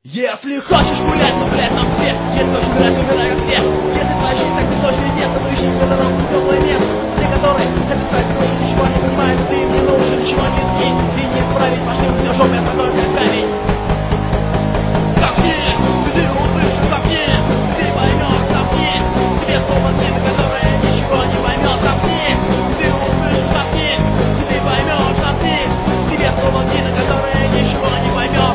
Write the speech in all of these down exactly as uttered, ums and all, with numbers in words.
Если хочешь гулять, то гулять на все. Если хочешь умирать, то умирай как все. Если твоя жизнь так безночная нет, то ищи себе дорогу в теплое место. Те, которые хотят стать круче, ничего не понимают, ты им не нужен, ничего не изменить. Ты не исправить, пошли у тебя жопа, я такой как камень. Запни, ты услышишь, запни, ты поймешь, запни. Тебе слово нет, которое ничего не поймет, запни. Ты услышишь, запни, ты поймешь, запни. Тебе слово нет, которое ничего не поймет.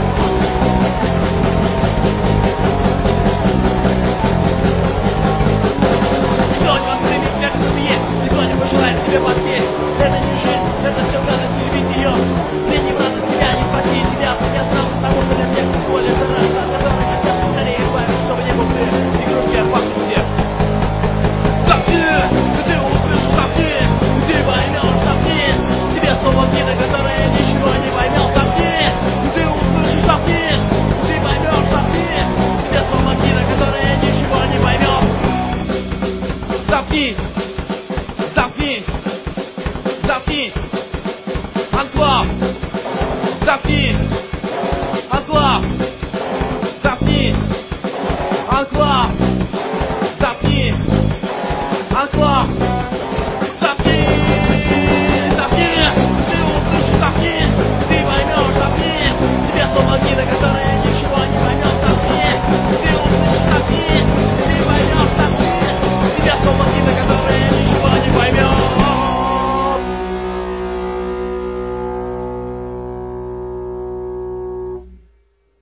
Тебе подпеть. Это не жизнь, это все радость, любить ее. Ты не брат себя, не спаси тебя. Я сам потому что для всех более раз, от которых хотят скорее избавиться, чтобы не был ты игрушки опасны все. Запни, ты услышишь, запни, ты поймешь, запни. Тебе слово гида, которое ничего не поймет, запни. Ты услышишь, запни, ты поймешь, запни. Тебе слово гида, которое ничего не поймет. Запни. Запни! Запни! Анклав! Запни! Анклав! Запни! Анклав! Запни! Анклав! Запни! Запни! Ты услышишь, запни! Ты поймешь, запни! Тебе слово гида, которое